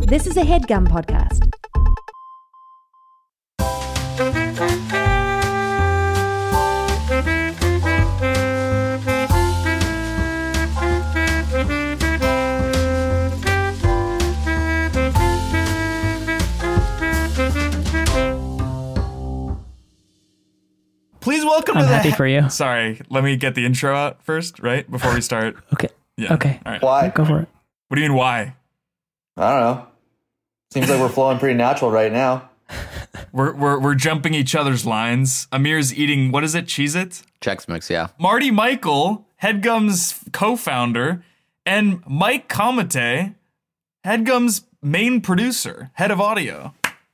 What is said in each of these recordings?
This is a HeadGum podcast. Please welcome I'm to the happy for you. Sorry, let me get the intro out first, right? Before we start. Okay. Yeah. Okay. All right. Why? Go for it. What do you mean, why? I don't know. Seems like we're flowing pretty natural right now. We're jumping each other's lines. Amir's eating, what is it, Cheez-It? Chex Mix, yeah. Marty Michael, HeadGum's co-founder, and Mike Comite, HeadGum's main producer, head of audio.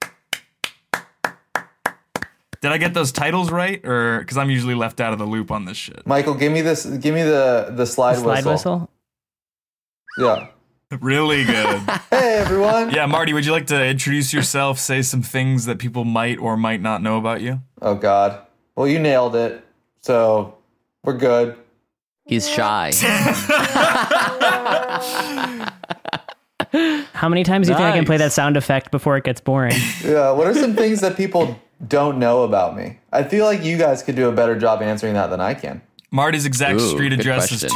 Did I get those titles right? Or because I'm usually left out of the loop on this shit. Michael, give me this. Give me the slide, Slide whistle? Yeah. Really good. Hey everyone. Yeah, Marty, would you like to introduce yourself, say some things that people might or might not know about you? Oh God. Well, you nailed it. So we're good. He's shy. How many times do you think I can Nice. play that sound effect before it gets boring? Yeah. What are some things that people don't know about me? I feel like you guys could do a better job answering that than I can. Marty's exact Ooh, street good address is question.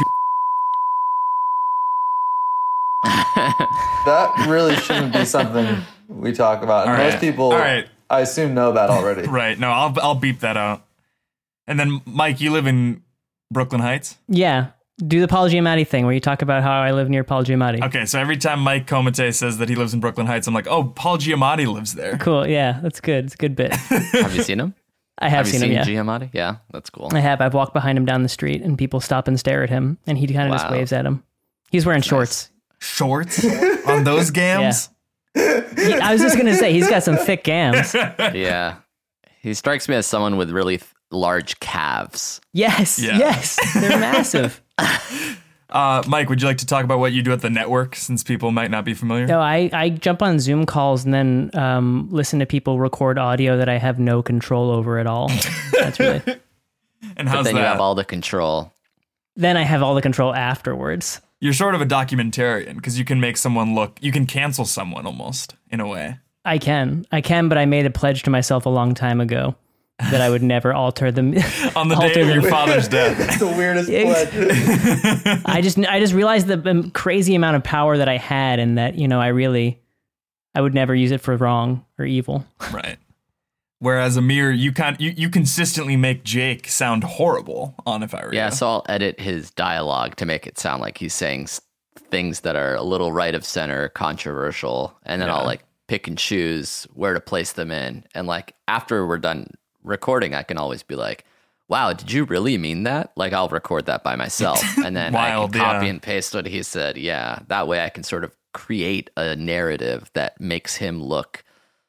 That really shouldn't be something we talk about. All And right. most people, All right. I assume, know that already. Right. No, I'll beep that out. And then, Mike, you live in Brooklyn Heights? Yeah. Do the Paul Giamatti thing where you talk about how I live near Paul Giamatti. Okay, so every time Mike Comite says that he lives in Brooklyn Heights, I'm like, oh, Paul Giamatti lives there. Cool. Yeah, that's good. It's a good bit. Have you seen him? I have you seen him, yeah. Giamatti? Yeah, that's cool. I have. I've walked behind him down the street and people stop and stare at him and he kind of just Wow. waves at him. He's wearing shorts. Shorts on those gams? I was just going to say, he's got some thick gams. Yeah. He strikes me as someone with really large calves. Yes. Yeah. Yes. They're massive. Mike, would you like to talk about what you do at the network, since people might not be familiar? No, I jump on Zoom calls and then listen to people record audio that I have no control over at all. That's really. And But how's then that? you have all the control. Then I have all the control afterwards. You're sort of a documentarian, because you can make someone look, you can cancel someone almost, in a way. I can, but I made a pledge to myself a long time ago that I would never alter them. On the day of your father's death. It's the weirdest Ex- pledge. I just realized the crazy amount of power that I had, and that I would never use it for wrong or evil. Right. Whereas Amir, you consistently make Jake sound horrible on If I Were Yeah, You. so I'll edit his dialogue to make it sound like he's saying things that are a little right of center, controversial, and then Yeah. I'll like pick and choose where to place them in. And like after we're done recording, I can always be like, wow, did you really mean that? Like I'll record that by myself and then Wild, I can copy yeah. and paste what he said. Yeah, that way I can sort of create a narrative that makes him look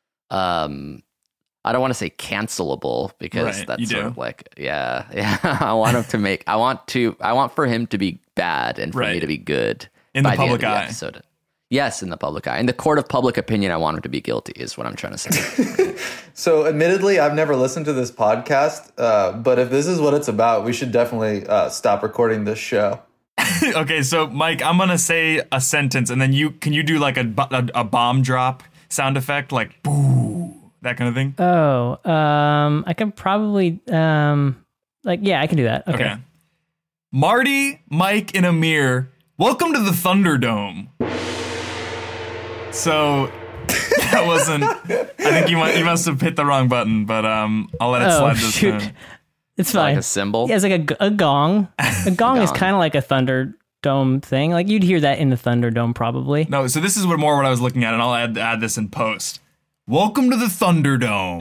I don't want to say cancelable because Right, that's you sort do. of like, yeah. I want him I want for him to be bad and for Right. me to be good. In the by public end of the eye. episode. Yes, in the public eye. In the court of public opinion, I want him to be guilty is what I'm trying to say. So, admittedly, I've never listened to this podcast, but if this is what it's about, we should definitely stop recording this show. Okay, so Mike, I'm gonna say a sentence, and then can you do like a bomb drop sound effect, like boo, that kind of thing? Oh, I can probably I can do that. Okay. Marty, Mike, and Amir, welcome to the Thunderdome. So that wasn't. I think you must have hit the wrong button, but I'll let it Oh slide this shoot, time. it's Like fine. a symbol. Yeah, it's like a gong. A gong is Gong. kind of like a Thunderdome thing. Like you'd hear that in the Thunderdome probably. No, so this is what I was looking at, and I'll add this in post. Welcome to the Thunderdome.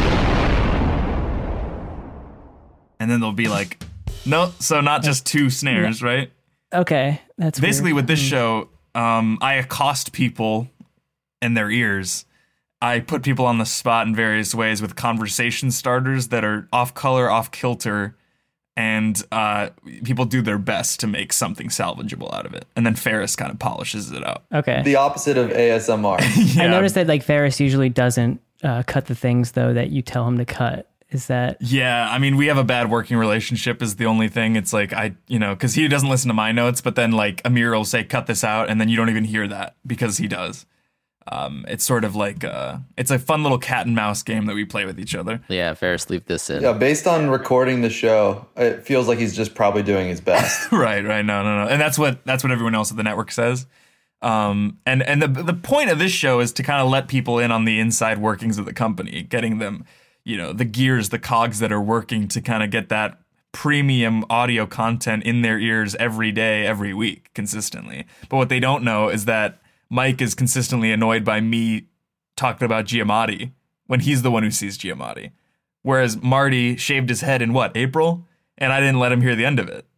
And then there'll be like, no, so not just two snares, right? Okay, that's Basically, weird. with this show, I accost people and their ears. I put people on the spot in various ways with conversation starters that are off color, off kilter, and people do their best to make something salvageable out of it. And then Ferris kind of polishes it out. Okay. The opposite of ASMR. Yeah. I noticed that like Ferris usually doesn't cut the things though that you tell him to cut. Is that Yeah, I mean, we have a bad working relationship is the only thing. It's like, because he doesn't listen to my notes, but then like Amir will say, cut this out, and then you don't even hear that because he does. It's sort of like it's a fun little cat and mouse game that we play with each other. Yeah, Ferris, leave this in. Yeah, based on recording the show, it feels like he's just probably doing his best. Right. No. And that's what everyone else at the network says. And the point of this show is to kind of let people in on the inside workings of the company, getting them, the gears, the cogs that are working to kind of get that premium audio content in their ears every day, every week, consistently. But what they don't know is that Mike is consistently annoyed by me talking about Giamatti when he's the one who sees Giamatti. Whereas Marty shaved his head in April? And I didn't let him hear the end of it.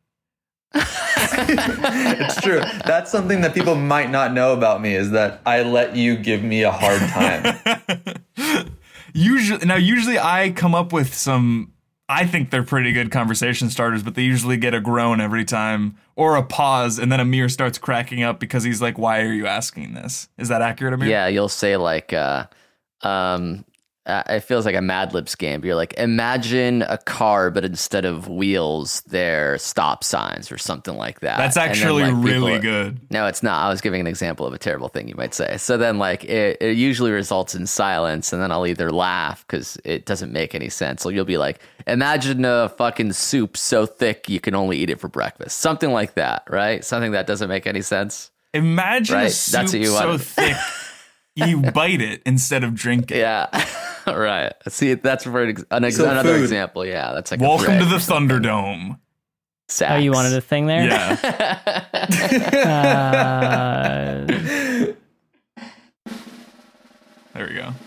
It's true. That's something that people might not know about me, is that I let you give me a hard time. Usually I come up with some, I think they're pretty good conversation starters, but they usually get a groan every time or a pause, and then Amir starts cracking up because he's like, why are you asking this? Is that accurate, Amir? Yeah, you'll say like, it feels like a Mad Libs game. You're like, imagine a car, but instead of wheels, they're stop signs or something like that. That's actually really good. No, it's not. I was giving an example of a terrible thing you might say. So then like it usually results in silence, and then I'll either laugh because it doesn't make any sense. So you'll be like, imagine a fucking soup so thick you can only eat it for breakfast. Something like that, right? Something that doesn't make any sense. Imagine a soup That's what you so wanted. thick you bite it instead of drink it. Yeah. Right. See, that's for another food. example. Yeah, that's like Welcome to a the Thunderdome. Sacks. Oh, you wanted a thing there? Yeah. There we go.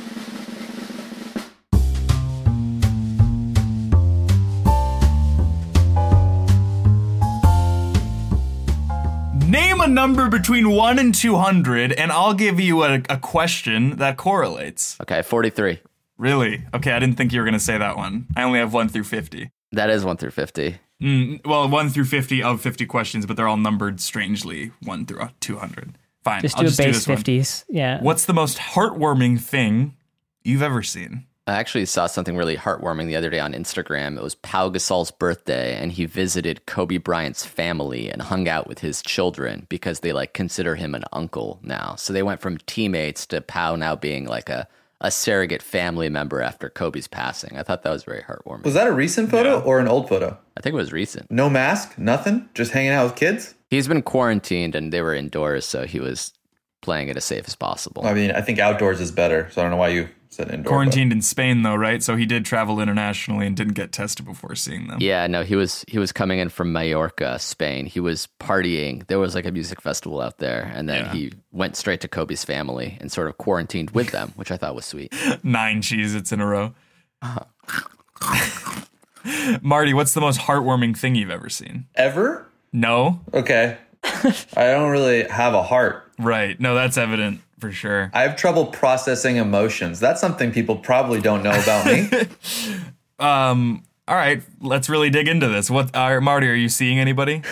Name a number between 1 and 200, and I'll give you a question that correlates. Okay, 43. Really? Okay, I didn't think you were going to say that one. I only have 1 through 50. That is 1 through 50. Well, 1 through 50 of 50 questions, but they're all numbered strangely 1 through 200. Fine, Just I'll do a just do base this one. 50s. Yeah. What's the most heartwarming thing you've ever seen? I actually saw something really heartwarming the other day on Instagram. It was Pau Gasol's birthday, and he visited Kobe Bryant's family and hung out with his children because they like consider him an uncle now. So they went from teammates to Pau now being like a surrogate family member after Kobe's passing. I thought that was very heartwarming. Was that a recent photo or an old photo? I think it was recent. No mask, nothing, just hanging out with kids? He's been quarantined and they were indoors, so he was playing it as safe as possible. I mean, I think outdoors is better, so I don't know why you said indoor. Quarantined in Spain, though, right? So he did travel internationally and didn't get tested before seeing them. Yeah, no, he was coming in from Mallorca, Spain. He was partying. There was like a music festival out there, and then he went straight to Kobe's family and sort of quarantined with them, which I thought was sweet. 9 Cheez-Its in a row. Marty, what's the most heartwarming thing you've ever seen? Ever? No? Okay. I don't really have a heart. Right. No, that's evident for sure. I have trouble processing emotions. That's something people probably don't know about me. All right, let's really dig into this. Marty, are you seeing anybody?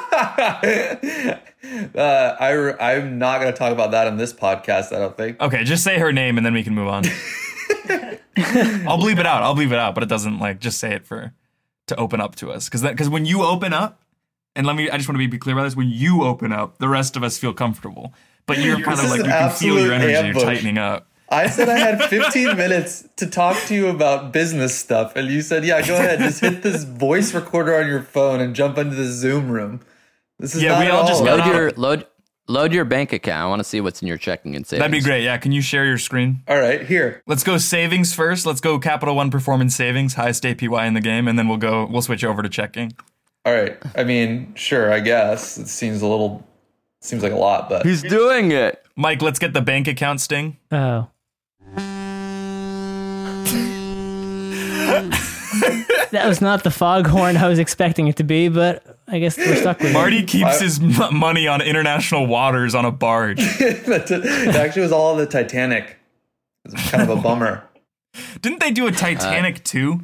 I'm not going to talk about that on this podcast, I don't think. Okay, just say her name and then we can move on. I'll bleep it out, but it doesn't just say it to open up to us. Because when you open up, and I just want to be clear about this, when you open up, the rest of us feel comfortable. But you're kind of you can feel your energy, ambush. You're tightening up. I said I had 15 minutes to talk to you about business stuff, and you said, yeah, go ahead, just hit this voice recorder on your phone and jump into the Zoom room. This is not we at all all. just Load your bank account. I want to see what's in your checking and savings. That'd be great. Yeah, can you share your screen? All right, here. Let's go savings first. Let's go Capital One Performance Savings, highest APY in the game, and then we'll switch over to checking. All right. I mean, sure, I guess. It seems like a lot, but He's doing it. Mike, let's get the bank account sting. Oh. That was not the foghorn I was expecting it to be, but I guess we're stuck with Marty it. keeps his money on international waters on a barge. it actually was all the Titanic. It's kind of a bummer. Didn't they do a Titanic too?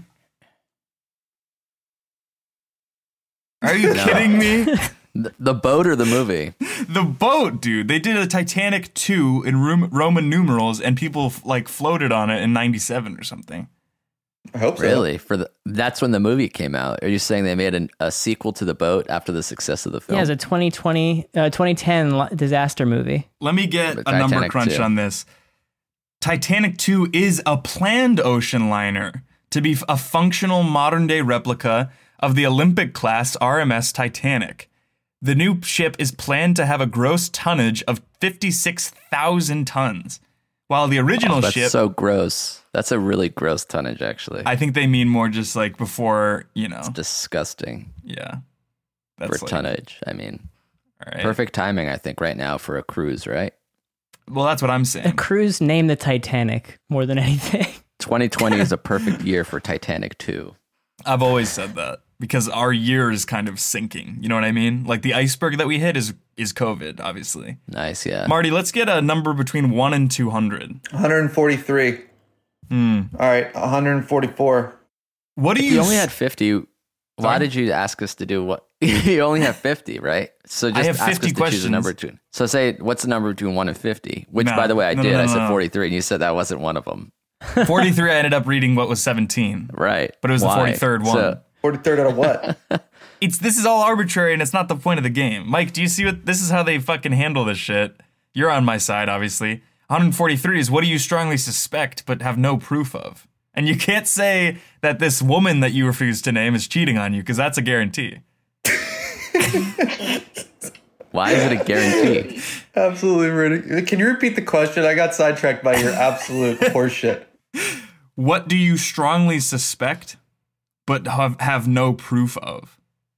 Are you kidding me? The boat or the movie? The boat, dude. They did a Titanic 2 in Roman numerals, and people floated on it in 97 or something. I hope so. Really? That's when the movie came out. Are you saying they made a sequel to The Boat after the success of the film? Yeah, it's a 2010 disaster movie. Let me get But a number Titanic crunch 2. on this. Titanic 2 is a planned ocean liner to be a functional modern-day replica of the Olympic-class RMS Titanic. The new ship is planned to have a gross tonnage of 56,000 tons, while the original That's ship... so gross. That's a really gross tonnage, actually. I think they mean more just like before, Disgusting yeah. for That's like, tonnage. I mean, all right. perfect timing, I think, right now for a cruise, right? Well, that's what I'm A saying. cruise named the Titanic more than anything. 2020 is a perfect year for Titanic 2. I've always said that because our year is kind of sinking. You know what I mean? Like the iceberg that we hit is COVID, obviously. Nice, yeah. Marty, let's get a number between 1 and 200. 143. All right, 144. What do You only had 50. Why did you ask us to do what? You only have 50, right? So just have ask 50 us to choose a questions. number between. So say, what's the number between 1 and 50? Which, No, by the way, I no, did. no, I no, said no. 43, and you said that wasn't one of them. 43, I ended up reading what was 17. Right. But it was the Why? 43rd one. So, 43rd out of what? This is all arbitrary and it's not the point of the game. Mike, do you see what this is how they fucking handle this shit? You're on my side, obviously. 143 is what do you strongly suspect but have no proof of? And you can't say that this woman that you refuse to name is cheating on you because that's a guarantee. why is it a guarantee? Absolutely ridiculous. Can you repeat the question? I got sidetracked by your absolute horseshit. What do you strongly suspect but have no proof of?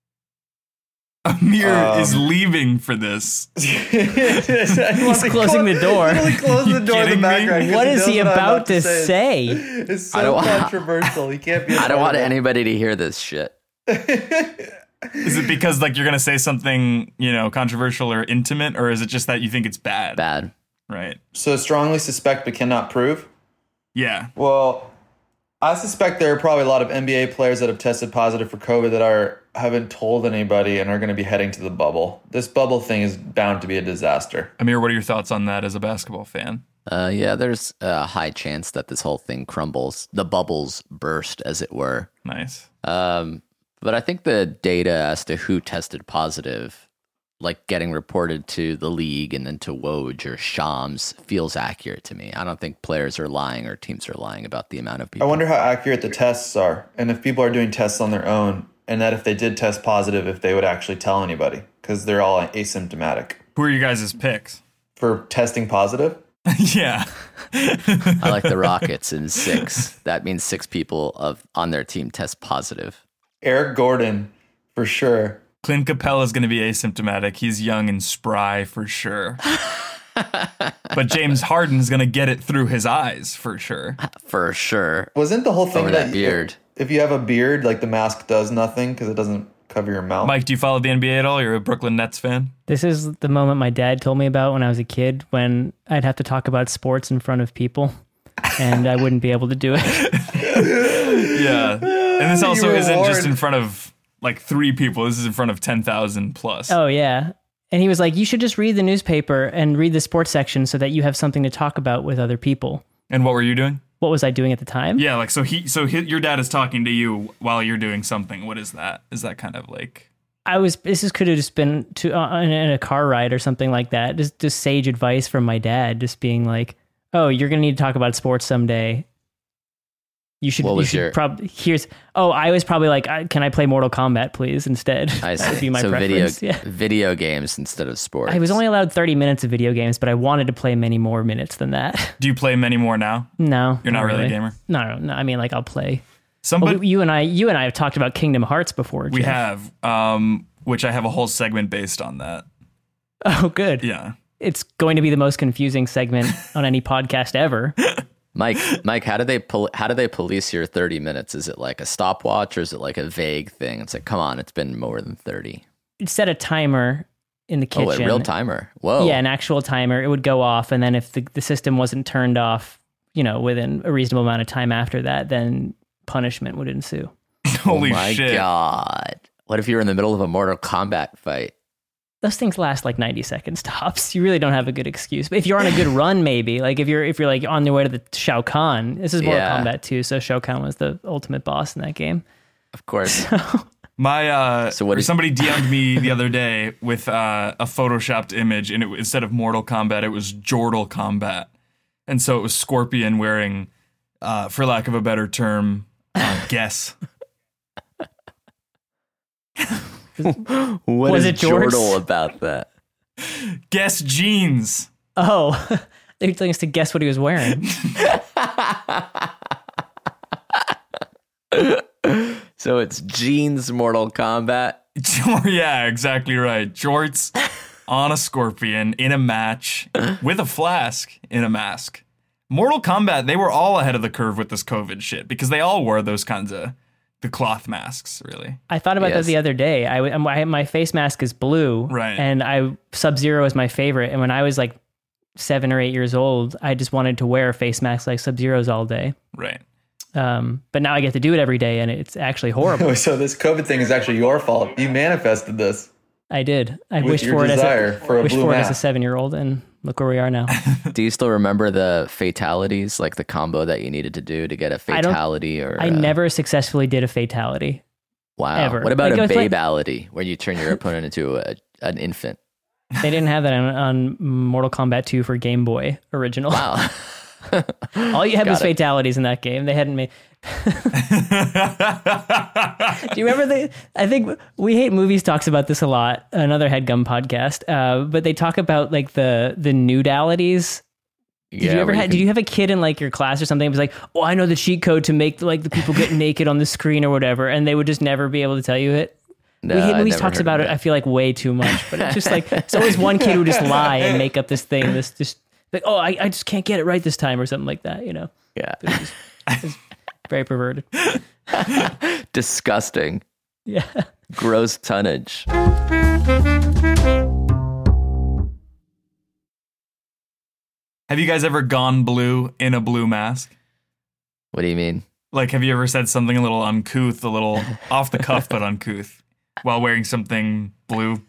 Amir is leaving for this. He's closing the door. Really close the door in kidding the me? background. 'cause What is knows he what I'm about to say? It's I so don't- controversial. He can't be. I don't want anybody to hear this shit. Is it because like you're going to say something, controversial or intimate, or is it just that you think it's bad? Bad. Right. So strongly suspect but cannot prove. Yeah. Well, I suspect there are probably a lot of NBA players that have tested positive for COVID that haven't told anybody and are going to be heading to the bubble. This bubble thing is bound to be a disaster. Amir, what are your thoughts on that as a basketball fan? Yeah, there's a high chance that this whole thing crumbles. The bubbles burst, as it were. Nice. But I think the data as to who tested positive, like getting reported to the league and then to Woj or Shams, feels accurate to me. I don't think players are lying or teams are lying about the amount of I people. wonder how accurate the tests are and if people are doing tests on their own and that if they did test positive, if they would actually tell anybody because they're all asymptomatic. Who are you guys' picks? For testing positive? Yeah. I like the Rockets in 6. That means 6 people on their team test positive. Eric Gordon, for sure. Clint Capella is going to be asymptomatic. He's young and spry for sure. But James Harden's going to get it through his eyes for sure. For sure. Wasn't the whole thing Over that beard. If you have a beard, like the mask does nothing because it doesn't cover your mouth? Mike, do you follow the NBA at all? You're a Brooklyn Nets fan? This is the moment my dad told me about when I was a kid, when I'd have to talk about sports in front of people, and I wouldn't be able to do it. Yeah. And this also You were isn't just warned. in front of like 3 people. This is in front of 10,000 plus. Oh, yeah. And he was like, you should just read the newspaper and read the sports section so that you have something to talk about with other people. And what were you doing? What was I doing at the time? Yeah, like your dad is talking to you while you're doing something. What is that? Is that kind of like Could have just been in a car ride or something like that. Just sage advice from my dad, just being like, oh, you're going to need to talk about sports someday. You should, What was your- probably, I was probably like, can I play Mortal Kombat, please, instead? I That would see. be my So preference. video games instead of sports. I was only allowed 30 minutes of video games, but I wanted to play many more minutes than that. do you play many more now? No. You're not really a gamer? No. I mean, like, I'll play. Somebody Well, you and I have talked about Kingdom Hearts before, we Jeff. have which I have a whole segment based on that. Oh, good. Yeah. It's going to be the most confusing segment on any podcast ever. Mike, how do they police your 30 minutes? Is it like a stopwatch or is it like a vague thing? It's like, come on, it's been more than 30. Set a timer in the kitchen. Oh, a real timer. Whoa. Yeah, an actual timer. It would go off, and then if the system wasn't turned off, within a reasonable amount of time after that, then punishment would ensue. Holy oh my shit. God. What if you're in the middle of a Mortal Kombat fight? those things last like 90 seconds tops. You really don't have a good excuse. But if you're on a good run, maybe like if you're like on the way to the Shao Kahn, this is Mortal Kombat 2, so Shao Kahn was the ultimate boss in that game. Of course. Somebody DM'd me the other day with a photoshopped image, and instead of Mortal Kombat, it was Jortal Kombat, and so it was Scorpion wearing, for lack of a better term, Guess. What Was is it Jorts? Jortal about that? Guess jeans. Oh, they're telling us to guess what he was wearing. So it's Jeans Mortal Kombat. Yeah, exactly right. Jorts on a Scorpion in a match with a flask in a mask. Mortal Kombat, they were all ahead of the curve with this COVID shit because they all wore those kinds of the cloth masks, really. I thought about that Yes. the other day. My face mask is blue, Right. and Sub-Zero is my favorite. And when I was like 7 or 8 years old, I just wanted to wear face masks like Sub-Zero's all day. Right. But now I get to do it every day, and it's actually horrible. So this COVID thing is actually your fault. You manifested this. I did. I With wished your for it desire for a wished blue for it as a mask. 7-year-old, and look where we are now. Do you still remember the fatalities, like the combo that you needed to do to get a fatality? I never successfully did a fatality. Wow. ever. What about Like, a it was like- babality, where you turn your opponent into an infant? They didn't have that on Mortal Kombat 2 for Game Boy original. Wow. All you had was Got it. fatalities in that game. They hadn't made. Do you remember I think We Hate Movies talks about this a lot. Another HeadGum podcast, but they talk about like the nudalities. Did you have a kid in like your class or something? It was like, oh, I know the cheat code to make like the people get naked on the screen or whatever, and they would just never be able to tell you it. No, We Hate I Movies never talks heard about of it. I feel like way too much, but it's just like there's always one kid who just lie and make up this thing. This just like, oh, I just can't get it right this time or something like that. You know, Yeah. it's very perverted. Disgusting. Yeah. Gross tonnage. Have you guys ever gone blue in a blue mask? What do you mean? Like, have you ever said something a little uncouth, a little off the cuff, but uncouth, while wearing something blue?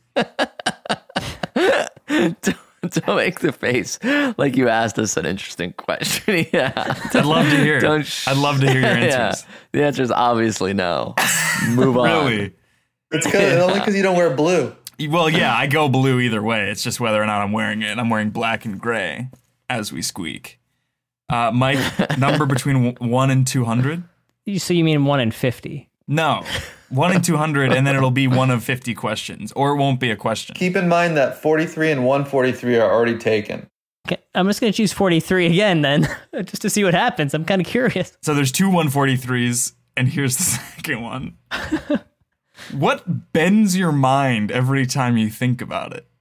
Don't make the face like you asked us an interesting question. Yeah. I'd love to hear. I'd love to hear your Yeah. answers. The answer is obviously no. Move on. Really? It's only because you don't wear blue. Well, yeah, I go blue either way. It's just whether or not I'm wearing it. I'm wearing black and gray as we squeak. Mike, number between 1 and 200? So you mean 1 in 50? No, 1 and 200, and then it'll be one of 50 questions, or it won't be a question. Keep in mind that 43 and 143 are already taken. Okay, I'm just going to choose 43 again then, just to see what happens. I'm kind of curious. So there's two 143s, and here's the second one. What bends your mind every time you think about it?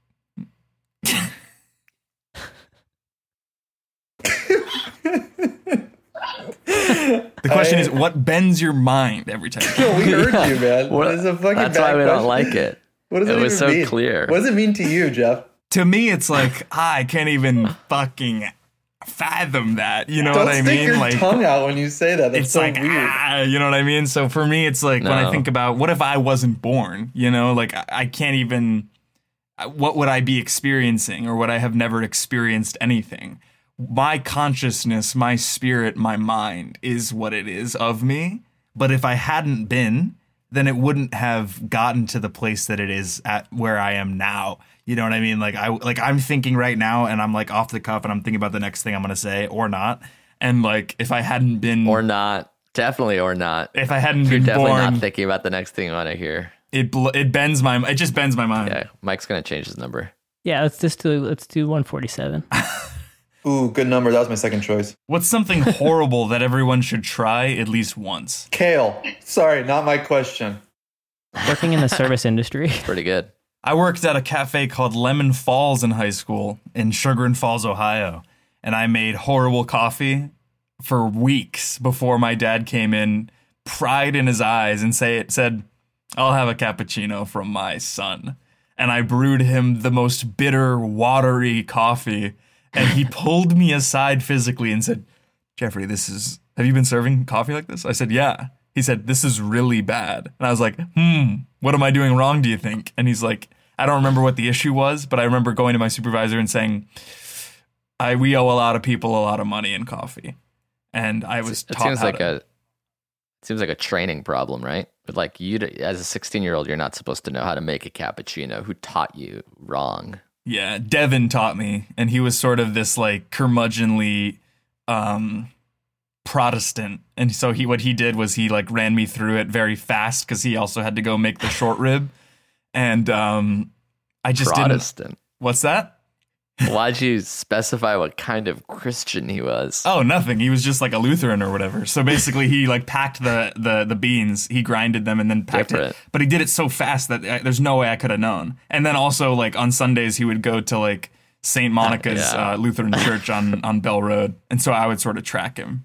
The question is, what bends your mind every time? No, we heard you, man. What- It's a fucking That's bad why we don't question. like it. What does It it was even so mean? clear. What does it mean to you, Jeff? To me, it's like, I can't even fucking fathom that. You know Don't what I stick mean? your Like, tongue out when you say that. That's it's so like, weird. you know what I mean? So for me, it's like when I No. think about what if I wasn't born, you know, like I can't even, what would I be experiencing, or would I have never experienced anything? My consciousness, my spirit, my mind is what it is of me. But if I hadn't been, then it wouldn't have gotten to the place that it is at where I am now. You know what I mean? Like I'm thinking right now, and I'm like off the cuff, and I'm thinking about the next thing I'm gonna say or not. And like if I hadn't been, Or not. Definitely or not. if I hadn't You're been definitely born, not thinking about the next thing you want to hear. it just bends my mind. Yeah. Mike's going to change his number. Yeah, let's do 147. Ooh, good number. That was my second choice. What's something horrible that everyone should try at least once? Kale. Sorry, not my question. Working in the service industry. Pretty good. I worked at a cafe called Lemon Falls in high school in Sugar and Falls, Ohio, and I made horrible coffee for weeks before my dad came in, pride in his eyes, and said, "I'll have a cappuccino from my son." And I brewed him the most bitter, watery coffee, and he pulled me aside physically and said, "Jeffrey, have you been serving coffee like this?" I said, "Yeah." He said, "This is really bad." And I was like, what am I doing wrong, do you think? And he's like, I don't remember what the issue was, but I remember going to my supervisor and saying, we owe a lot of people a lot of money in coffee. And I was taught it seems like a training problem, right? But like you, as a 16-year-old, you're not supposed to know how to make a cappuccino. Who taught you wrong? Yeah, Devin taught me, and he was sort of this like curmudgeonly Protestant, and so what he did was he like ran me through it very fast because he also had to go make the short rib, and I just Protestant. What's that? Why'd you specify what kind of Christian he was? Oh, nothing. He was just like a Lutheran or whatever. So basically, he like packed the beans, he grinded them, and then packed it. But he did it so fast that there's no way I could have known. And then also, like on Sundays, he would go to like St. Monica's Lutheran Church on Bell Road, and so I would sort of track him.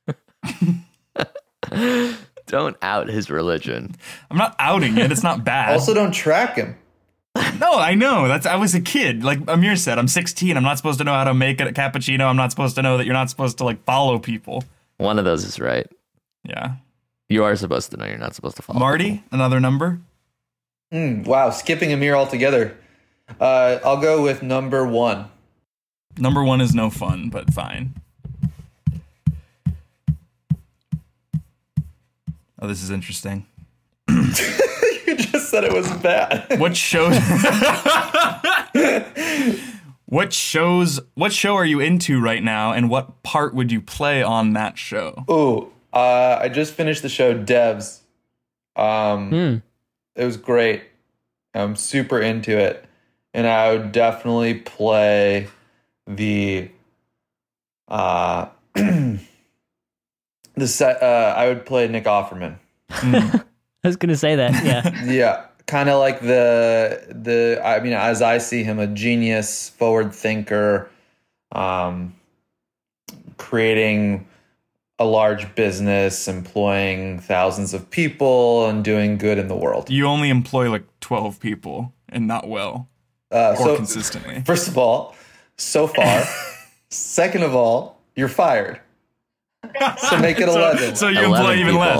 Don't out his religion. I'm not outing it. It's not bad. Also, don't track him. No, I know. I was a kid. Like Amir said, I'm 16. I'm not supposed to know how to make a cappuccino. I'm not supposed to know that you're not supposed to like follow people. One of those is right. Yeah. You are supposed to know you're not supposed to follow Marty, people. Another number? Wow, skipping Amir altogether. I'll go with number 1. Number 1 is no fun, but fine. Oh, this is interesting. You just said it was bad. What show are you into right now, and what part would you play on that show? Ooh, I just finished the show Devs. It was great. I'm super into it, and I would definitely play the I would play Nick Offerman. I was gonna say that. Yeah. Yeah, kind of like the. I mean, as I see him, a genius, forward thinker, creating a large business, employing thousands of people, and doing good in the world. You only employ like 12 people, and not well, or consistently. First of all, so far. Second of all, you're fired. So make it 11. So you employ even less.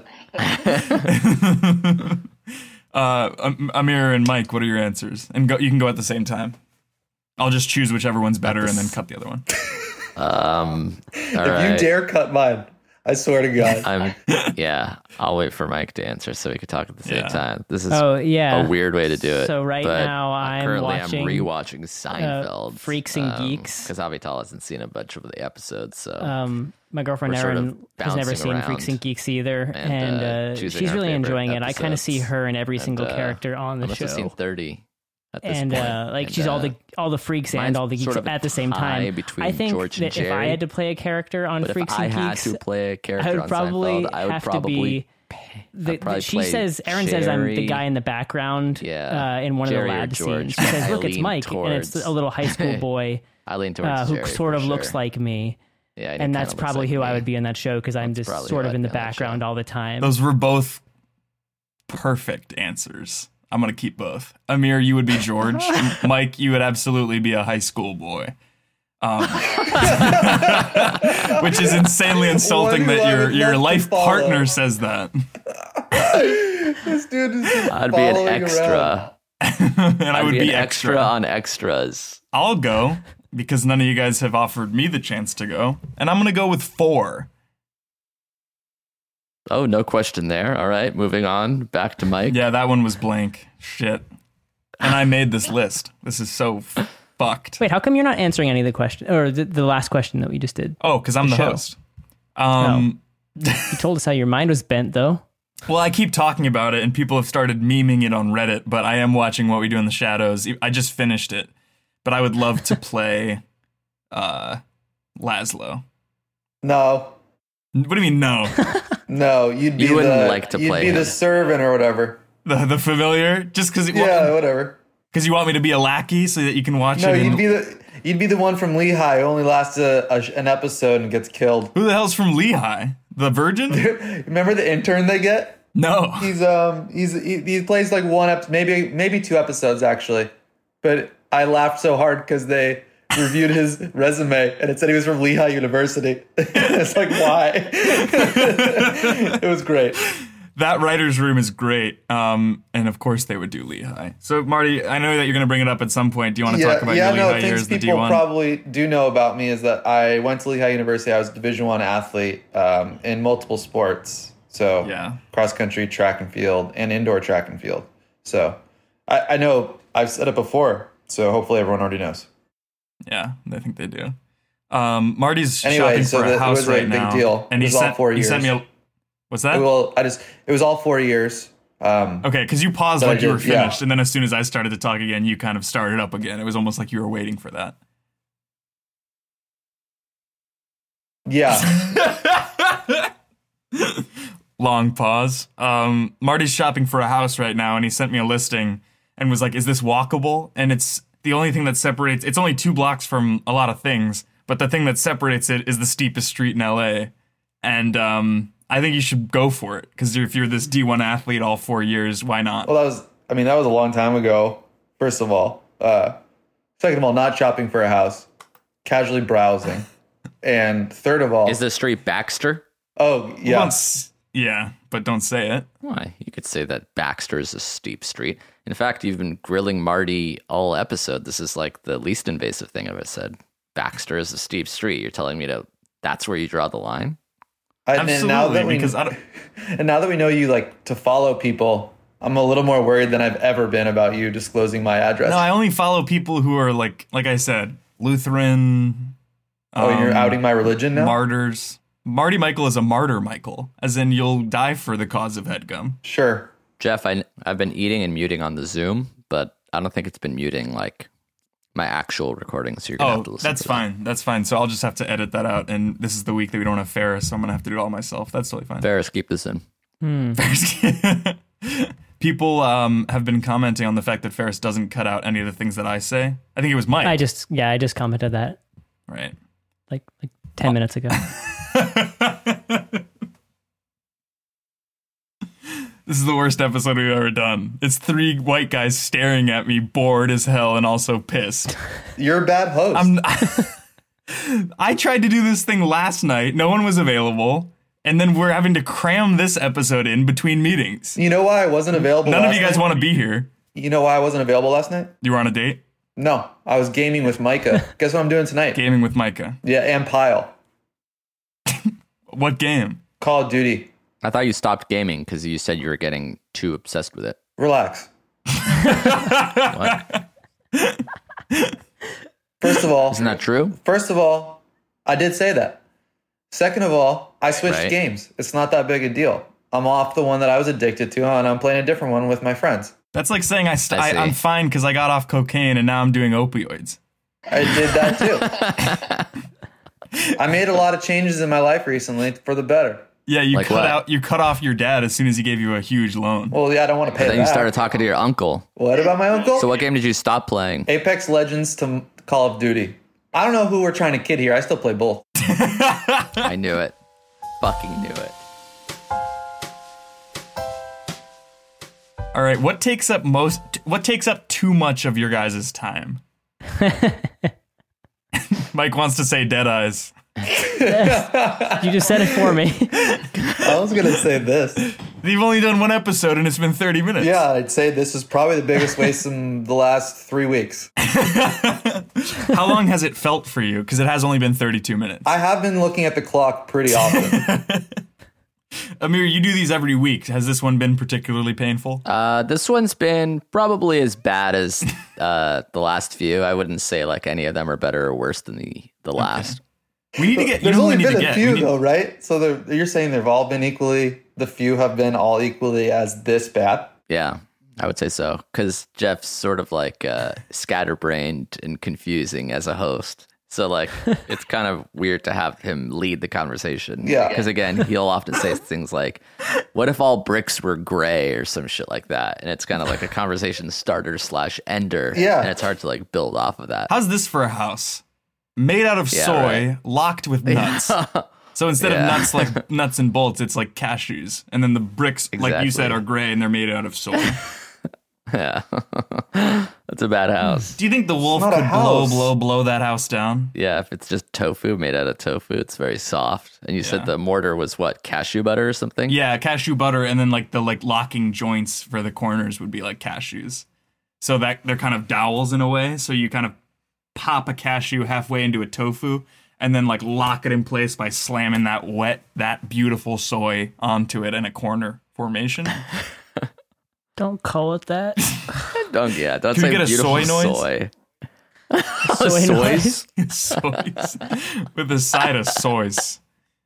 11. Amir and Mike, what are your answers? And you can go at the same time. I'll just choose whichever one's better and then cut the other one. If you dare cut mine, I swear to God. I'll wait for Mike to answer so we could talk at the same time. This is a weird way to do it. So now I'm rewatching Seinfeld. Freaks and Geeks. Because Avital hasn't seen a bunch of the episodes. So my girlfriend Erin has never seen Freaks and Geeks either, and she's really enjoying it. I kind of see her in every single character on the show. I've seen 30. And she's all the freaks and all the geeks at the the time. I think George that if I had to play a character on Freaks and Geeks, I had to play a character I would probably have to be. Erin says I'm the guy in the background in one of the lab scenes. She says, "Look, it's Mike," and it's a little high school boy who sort of looks like me. Yeah, and that's probably who I would be in that show because I'm just sort of in the background all the time. Those were both perfect answers. I'm going to keep both. Amir, you would be George. Mike, you would absolutely be a high school boy. Which is insanely insulting that your life partner says that. This dude is just I'd be an extra. And I would be extra on extras. I'll go because none of you guys have offered me the chance to go. And I'm going to go with 4. Oh, no question there. All right, moving on. Back to Mike. Yeah, that one was blank. Shit. And I made this list. This is so fucked. Wait, how come you're not answering any of the questions, or the last question that we just did? Oh, because I'm the host. You told us how your mind was bent, though. Well, I keep talking about it, and people have started memeing it on Reddit, but I am watching What We Do in the Shadows. I just finished it, but I would love to play Laszlo. No. What do you mean, no? No, you'd be the servant or whatever. The familiar? Just because... whatever. Because you want me to be a lackey so that you can watch it? No, you'd be the one from Lehigh who only lasts an episode and gets killed. Who the hell's from Lehigh? The Virgin? Remember the intern they get? No. He plays like one episode, maybe 2 episodes actually. But I laughed so hard because they reviewed his resume and it said he was from Lehigh University. It's like, why? It was great. That writer's room is great. And of course they would do Lehigh. So Marty, I know that you're going to bring it up at some point. Do you want to talk about your Lehigh years, the things people D1? probably do know about me is that I went to Lehigh University. I was a Division I athlete in multiple sports. So cross country, track and field, and indoor track and field. So I know I've said it before. So hopefully everyone already knows. Yeah, I think they do. Marty's anyway, shopping for a house right now. It was a big deal. And it was all 4 years. He sent me a... What's that? Well, it was all 4 years. Okay, because you paused like you were finished, and then as soon as I started to talk again, you kind of started up again. It was almost like you were waiting for that. Yeah. Long pause. Marty's shopping for a house right now, and he sent me a listing and was like, "Is this walkable?" And it's the only thing that separates. It's only 2 blocks from a lot of things, but the thing that separates it is the steepest street in LA. And I think you should go for it, because if you're this D1 athlete all 4 years, why not? Well, that was a long time ago, first of all. Second of all, not shopping for a house, casually browsing. And third of all... Is the street Baxter? Oh, yeah. Yeah, but don't say it. Why? You could say that Baxter is a steep street. In fact, you've been grilling Marty all episode. This is like the least invasive thing I've ever said. Baxter is a steep street. You're telling me that's where you draw the line? Absolutely, and now that we know you like to follow people, I'm a little more worried than I've ever been about you disclosing my address. No, I only follow people who are like I said, Lutheran. You're outing my religion now? Martyrs. Marty Michael is a martyr, Michael, as in you'll die for the cause of HeadGum. Sure. Jeff, I've been eating and muting on the Zoom, but I don't think it's been muting like my actual recording, so you're gonna have to listen. That's fine. So I'll just have to edit that out. And this is the week that we don't have Ferris, so I'm gonna have to do it all myself. That's totally fine. Ferris, keep this in. People have been commenting on the fact that Ferris doesn't cut out any of the things that I say. I think it was Mike. I just commented that. Right. Like 10 minutes ago. This is the worst episode we've ever done. It's 3 white guys staring at me, bored as hell and also pissed. You're a bad host. I tried to do this thing last night. No one was available. And then we're having to cram this episode in between meetings. You know why I wasn't available None of you guys want to be here. You know why I wasn't available last night? You were on a date? No, I was gaming with Micah. Guess what I'm doing tonight? Gaming with Micah. Yeah, and Pyle. What game? Call of Duty. I thought you stopped gaming because you said you were getting too obsessed with it. Relax. What? First of all... Isn't that true? First of all, I did say that. Second of all, I switched games. It's not that big a deal. I'm off the one that I was addicted to, and I'm playing a different one with my friends. That's like saying I'm fine because I got off cocaine and now I'm doing opioids. I did that too. I made a lot of changes in my life recently for the better. Yeah, you cut off your dad as soon as he gave you a huge loan. Well, yeah, I don't want to pay that. Then you started talking to your uncle. What about my uncle? So what game did you stop playing? Apex Legends to Call of Duty. I don't know who we're trying to kid here. I still play both. I knew it. Fucking knew it. All right, what takes up too much of your guys' time? Mike wants to say Dead Eyes. You just said it for me. I was going to say this. You've only done 1 episode and it's been 30 minutes. Yeah, I'd say this is probably the biggest waste in the last 3 weeks. How long has it felt for you? Because it has only been 32 minutes. I have been looking at the clock pretty often. Amir, you do these every week. Has this one been particularly painful? This one's been probably as bad as the last few. I wouldn't say like any of them are better or worse than the last. We need to get. There's only been a few though, right? So you're saying they've all been equally. The few have been all equally as this bad. Yeah, I would say so. Because Jeff's sort of like scatterbrained and confusing as a host. So like it's kind of weird to have him lead the conversation. Yeah. Because again, he'll often say things like, "What if all bricks were gray?" or some shit like that, and it's kind of like a conversation starter / ender. Yeah. And it's hard to like build off of that. How's this for a house? Made out of soy, locked with nuts. So instead of nuts like nuts and bolts, it's like cashews. And then the bricks, like you said, are gray and they're made out of soy. Yeah. That's a bad house. Do you think the wolf not a could house. blow that house down? Yeah, if it's just tofu made out of tofu, it's very soft. And you Yeah. said the mortar was what, cashew butter or something? Yeah, cashew butter, and then like the locking joints for the corners would be like cashews. So that they're kind of dowels in a way. So you kind of pop a cashew halfway into a tofu, and then like lock it in place by slamming that beautiful soy onto it in a corner formation. Don't call it that. Don't Can say we get a beautiful soy noise? soy. Soy noise. Soys. With a side of soys.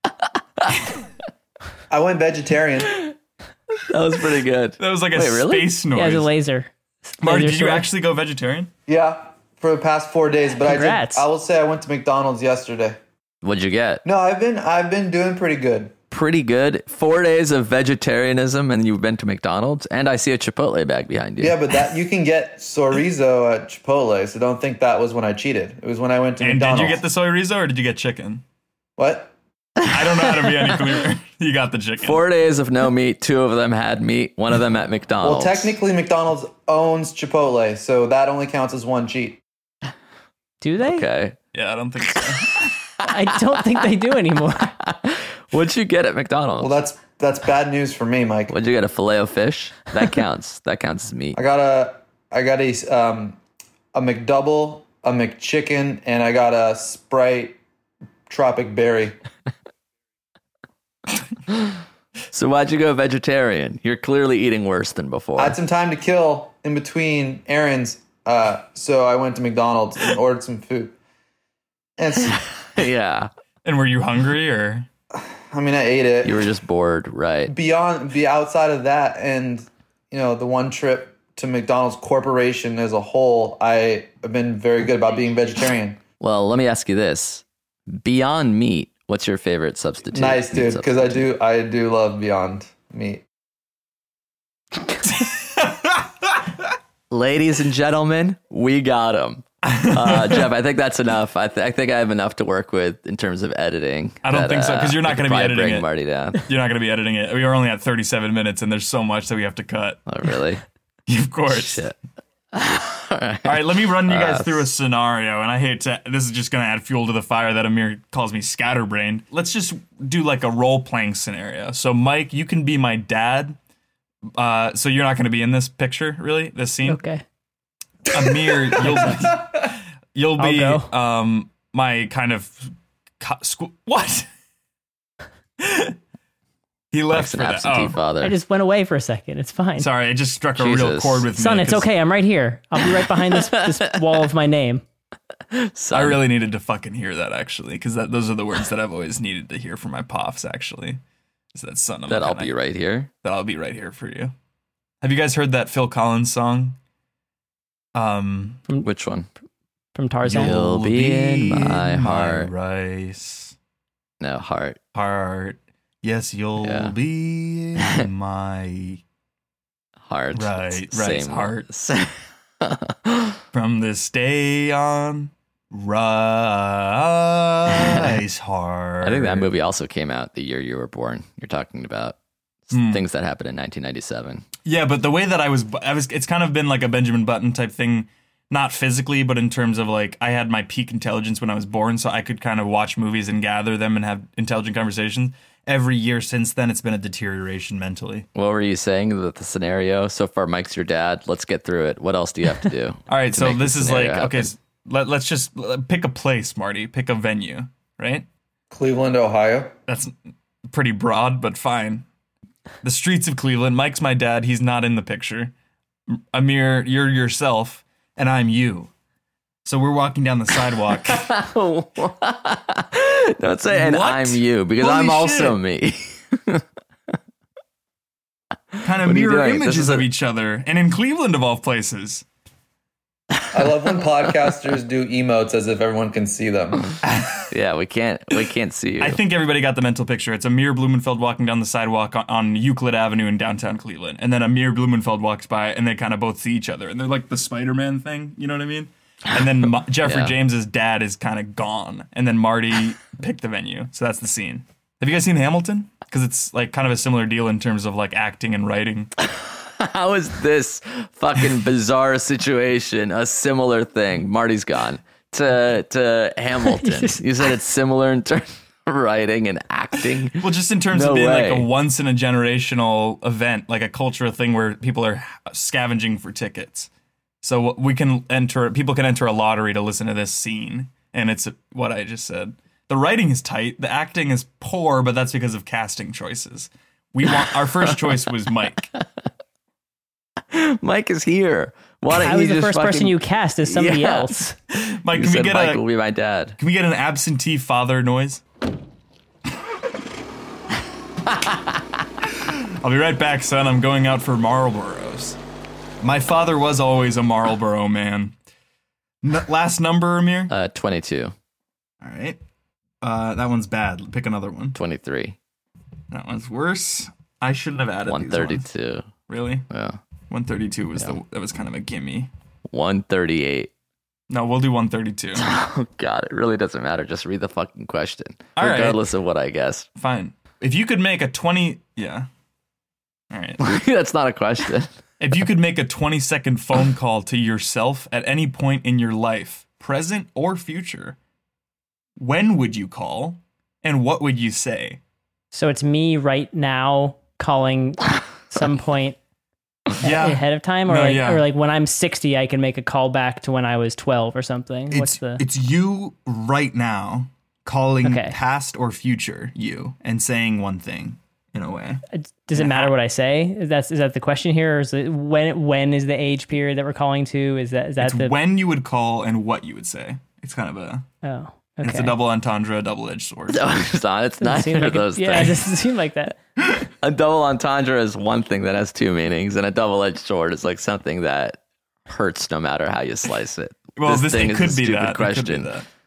I went vegetarian. That was pretty good. That was like a Wait, really? space noise. Yeah, it's a laser. Marty, Laser did you soy. actually go vegetarian? Yeah, for the past 4 days. But Congrats. I will say I went to McDonald's yesterday. What'd you get? No, I've been doing pretty good. Pretty good. 4 days of vegetarianism and you've been to McDonald's, and I see a Chipotle bag behind you. Yeah, but that you can get chorizo at Chipotle, so don't think that was when I cheated. It was when I went to And McDonald's. did you get the soy rizo or did you get chicken? What? I don't know how to be any clearer. You got the chicken. 4 days of no meat. 2 of them had meat. 1 of them at Well, McDonald's. technically McDonald's owns Chipotle, so that only counts as one cheat. Do they? Okay. Yeah, I don't think so. I don't think they do anymore. What'd you get at McDonald's? Well, that's bad news for me, Mike. What'd you get? A filet of fish? That counts. That counts as meat. I got a McDouble, a McChicken, and I got a Sprite Tropic Berry. So why'd you go vegetarian? You're clearly eating worse than before. I had some time to kill in between errands, so I went to McDonald's and ordered some food. And Yeah. And were you hungry or? I ate it. You were just bored, right? Outside of that, and the one trip to McDonald's Corporation as a whole, I have been very good about being vegetarian. Well, let me ask you this. Beyond meat, what's your favorite substitute? Nice, meat dude, because I do love Beyond Meat. Ladies and gentlemen, we got him. Jeff, I think that's enough. I think I have enough to work with in terms of editing. I don't think so, because you're not going to be editing bring it. Marty down. You're not going to be editing it. We are only at 37 minutes, and there's so much that we have to cut. Oh, really? Of course. Shit. All right, let me run you guys through a scenario, and I hate to. This is just going to add fuel to the fire that Amir calls me scatterbrained. Let's just do like a role-playing scenario. So, Mike, you can be my dad. So you're not going to be in this picture, really, this scene. Okay. Amir, you'll be I'll go. my kind of school. What? He left Mike's for an that. absentee Oh, father. I just went away for a second. It's fine. sorry, it just struck a real Jesus. chord with me. Son, it's 'cause okay. I'm right here. I'll be right behind this wall of my name. I really needed to fucking hear that, actually, because those are the words that I've always needed to hear from my pops, actually. Is that son of that a I'll gun. be right here. That I'll be right here for you. Have you guys heard that Phil Collins song? Which one? From Tarzan. You'll be in my heart. rice No, heart. heart. Yes, you'll Yeah. be in my Heart. Right, Same. heart. From this day on. Rice heart. I think that movie also came out the year you were born. You're talking about things that happened in 1997. Yeah, but the way that I was, it's kind of been like a Benjamin Button type thing, not physically, but in terms of like, I had my peak intelligence when I was born, so I could kind of watch movies and gather them and have intelligent conversations. Every year since then, it's been a deterioration mentally. What were you saying that the scenario? So far, Mike's your dad. Let's get through it. What else do you have to do? All right, to so make this the is like, scenario okay, happen? let's just pick a place, Marty. Pick a venue, right? Cleveland, Ohio. That's pretty broad, but fine. The streets of Cleveland. Mike's my dad. He's not in the picture. Amir, you're yourself, and I'm you. So we're walking down the sidewalk. Don't say, and What? I'm you, because Holy I'm also shit. me. Kind of What are you mirror doing? This images is of a- each other, and in Cleveland of all places. I love when podcasters do emotes as if everyone can see them. Yeah, we can't see you. I think everybody got the mental picture. It's Amir Blumenfeld walking down the sidewalk on Euclid Avenue in downtown Cleveland, and then Amir Blumenfeld walks by, and they kind of both see each other, and they're like the Spider-Man thing, you know what I mean? And then Jeffrey Yeah. James's dad is kind of gone, and then Marty picked the venue, so that's the scene. Have you guys seen Hamilton? Because it's like kind of a similar deal in terms of like acting and writing. How is this fucking bizarre situation a similar thing? Marty's gone to Hamilton. You said it's similar in terms of writing and acting. Well, just in terms of being like a once in a generational event, like a cultural thing where people are scavenging for tickets. So people can enter a lottery to listen to this scene, and it's what I just said. The writing is tight, the acting is poor, but that's because of casting choices. Our first choice was Mike. Mike is here. Why don't I was the first person you cast as somebody else. Mike, Mike will be my dad. Can we get an absentee father noise? I'll be right back, son. I'm going out for Marlboros. My father was always a Marlboro man. Last number, Amir? 22. All right. That one's bad. Pick another one. 23. That one's worse. I shouldn't have added 132. These ones. Really? Yeah. 132 was that was kind of a gimme. 138. No, we'll do 132. Oh, God. It really doesn't matter. Just read the fucking question. All regardless of what I guessed. Fine. If you could make a 20... Yeah. All right. That's not a question. If you could make a 20-second phone call to yourself at any point in your life, present or future, when would you call and what would you say? So it's me right now calling some point ahead of time, or or like when I'm 60, I can make a call back to when I was 12 or something. It's you right now calling past or future you and saying one thing in a way. Does it matter what I say? Is that the question here, or is it when is the age period that we're calling to? Is that when you would call and what you would say? It's kind of a Okay. It's a double entendre, a double-edged sword. No, it's not. It's neither of those things. Yeah, it doesn't seem like that. A double entendre is one thing that has two meanings, and a double-edged sword is like something that hurts no matter how you slice it. Well, this thing could is a be stupid that. question.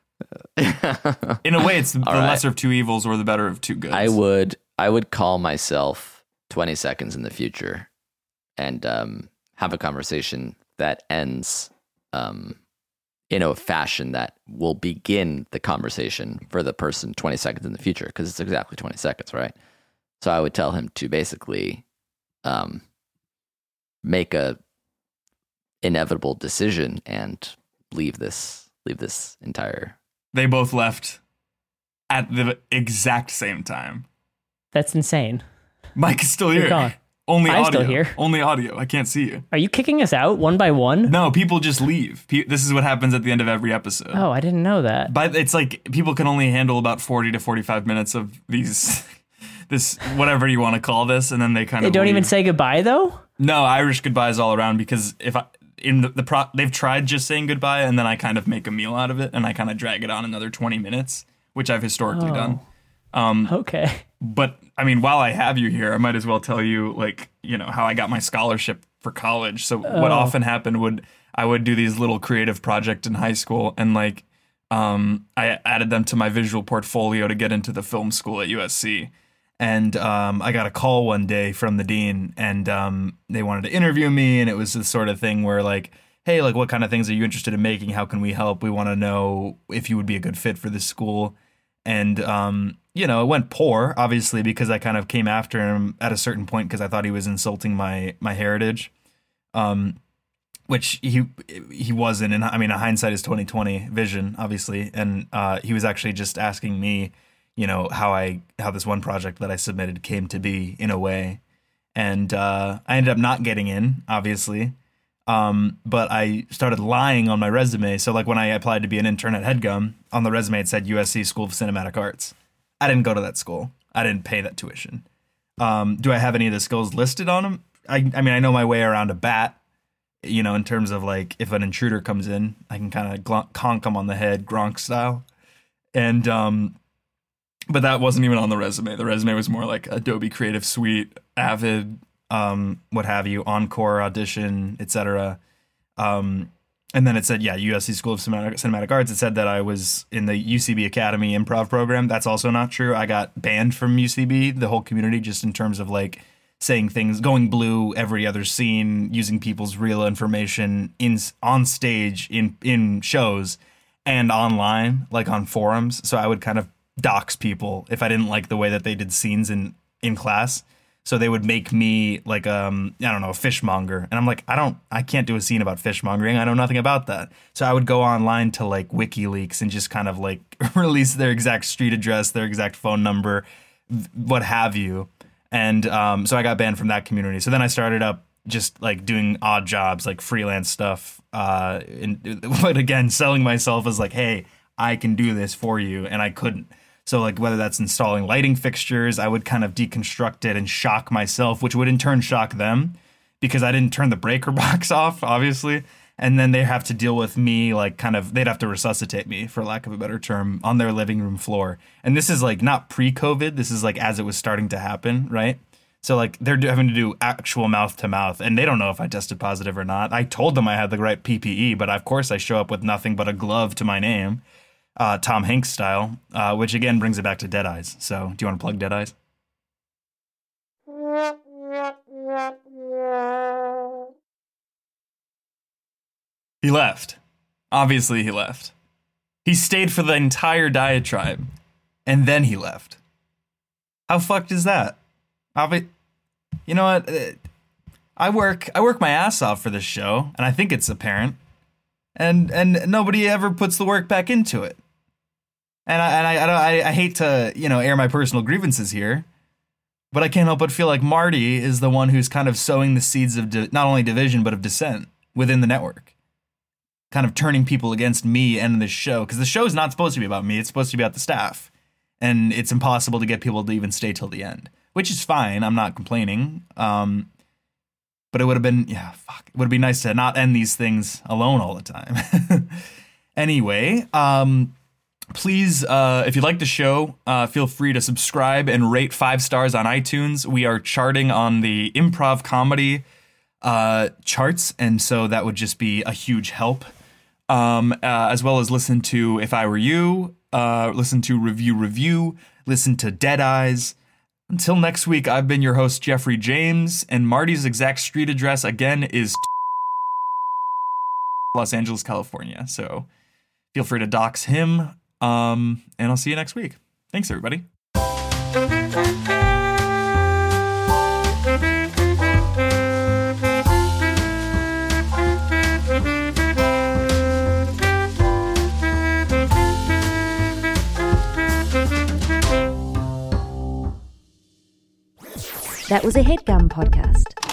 In a way, it's the lesser of two evils or the better of two goods. I would call myself 20 seconds in the future and have a conversation that ends in a fashion that will begin the conversation for the person 20 seconds in the future, because it's exactly 20 seconds, right? So I would tell him to basically make a inevitable decision and leave this entire... They both left at the exact same time. That's insane. Mike is still here. You're gone. Only I'm audio. still here. Only audio. I can't see you. Are you kicking us out one by one? No, people just leave. This is what happens at the end of every episode. Oh, I didn't know that. But it's like people can only handle about 40 to 45 minutes of this whatever you want to call this, and then they kind of don't leave. even say goodbye though? No, Irish goodbyes all around, because they've tried just saying goodbye, and then I kind of make a meal out of it, and I kind of drag it on another 20 minutes, which I've historically done. Okay. But I mean, while I have you here, I might as well tell you, how I got my scholarship for college. So what often happened I would do these little creative projects in high school, and I added them to my visual portfolio to get into the film school at USC. And I got a call one day from the dean, and they wanted to interview me, and it was this sort of thing where hey, what kind of things are you interested in making? How can we help? We want to know if you would be a good fit for this school. And, it went poor, obviously, because I kind of came after him at a certain point because I thought he was insulting my heritage, which he wasn't. And I mean, hindsight is 20/20 vision, obviously. And he was actually just asking me, how this one project that I submitted came to be in a way. And I ended up not getting in, obviously. But I started lying on my resume. So when I applied to be an intern at HeadGum, on the resume it said USC School of Cinematic Arts. I didn't go to that school. I didn't pay that tuition. Do I have any of the skills listed on them? I mean, I know my way around a bat, in terms of if an intruder comes in, I can kind of conk him on the head, Gronk style. And, but that wasn't even on the resume. The resume was more like Adobe Creative Suite, Avid, what have you, Encore, Audition, etc. And then it said, USC School of Cinematic Arts. It said that I was in the UCB Academy improv program. That's also not true. I got banned from UCB, the whole community, just in terms of saying things, going blue every other scene, using people's real information on stage in shows and online, on forums. So I would kind of dox people if I didn't like the way that they did scenes in class. So they would make me like, I don't know, a fishmonger. And I'm like, I can't do a scene about fishmongering. I know nothing about that. So I would go online to like WikiLeaks and just kind of like release their exact street address, their exact phone number, what have you. And so I got banned from that community. So then I started up just like doing odd jobs, like freelance stuff. But again, selling myself as like, hey, I can do this for you. And I couldn't. So like whether that's installing lighting fixtures, I would kind of deconstruct it and shock myself, which would in turn shock them because I didn't turn the breaker box off, obviously. And then they have to deal with me like kind of, they'd have to resuscitate me, for lack of a better term, on their living room floor. And this is like not pre-COVID. This is like as it was starting to happen, right? So like they're having to do actual mouth to mouth and they don't know if I tested positive or not. I told them I had the right PPE, but of course I show up with nothing but a glove to my name. Tom Hanks style, which again brings it back to Dead Eyes. So do you want to plug Dead Eyes? He left. Obviously he left. He stayed for the entire diatribe and then he left. How fucked is that? You know what? I work my ass off for this show and I think it's apparent. And nobody ever puts the work back into it. And I hate to, air my personal grievances here, but I can't help but feel like Marty is the one who's kind of sowing the seeds of not only division, but of dissent within the network. Kind of turning people against me and the show, because the show is not supposed to be about me. It's supposed to be about the staff. And it's impossible to get people to even stay till the end, which is fine. I'm not complaining. But it would have been, it would be nice to not end these things alone all the time. Anyway, please, if you like the show, feel free to subscribe and rate 5 stars on iTunes. We are charting on the improv comedy charts, and so that would just be a huge help. As well as listen to If I Were You, listen to Review, listen to Dead Eyes. Until next week, I've been your host, Jeffrey James, and Marty's exact street address, again, is Los Angeles, California. So feel free to dox him, and I'll see you next week. Thanks, everybody. That was a HeadGum podcast.